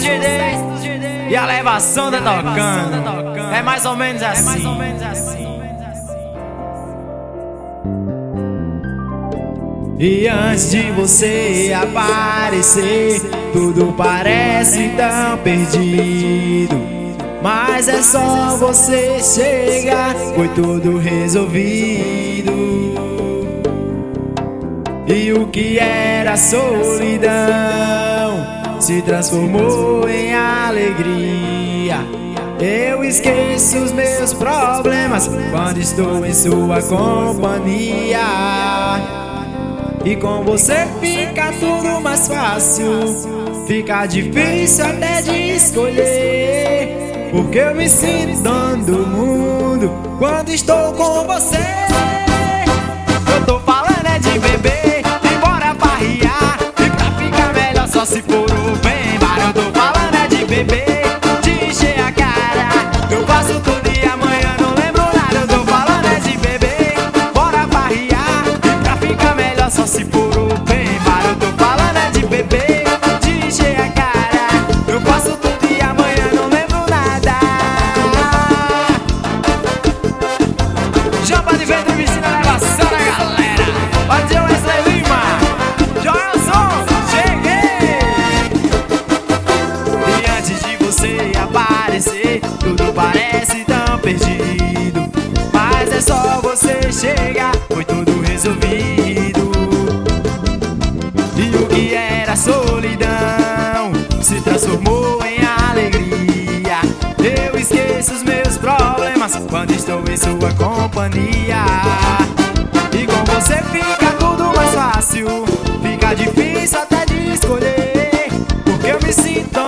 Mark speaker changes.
Speaker 1: GD e a levação tá tocando. É mais ou menos assim.
Speaker 2: E antes de você aparecer, tudo parece tão perdido. Mas é só você chegar, foi tudo resolvido. E o que era solidão se transformou em alegria. Eu esqueço os meus problemas quando estou em sua companhia. E com você fica tudo mais fácil, fica difícil até de escolher, porque eu me sinto dono do mundo quando estou com você.
Speaker 1: Eu tô falando é de beber e bora farrear, e pra ficar melhor só se for o bem bar. Eu tô falando é de beber, de encher a cara, eu faço tudo e amanhã não lembro nada. Eu tô falando é de beber, bora farrear, e pra ficar melhor só se for o bem bar. Eu tô falando é de beber, de encher a cara, eu faço tudo e amanhã não lembro nada. Jamba de Pedro me ensina a levação da galera. Pode ser o Wesley Lima, Joelson, cheguei. E antes de você aparecer, tudo parece tão perdido. Mas é só você chegar, foi tudo resolvido. E o que era solidão se transformou em alegria. Eu esqueço os meus problemas quando estou em sua companhia. E com você fica tudo mais fácil, fica difícil até de escolher, porque eu me sinto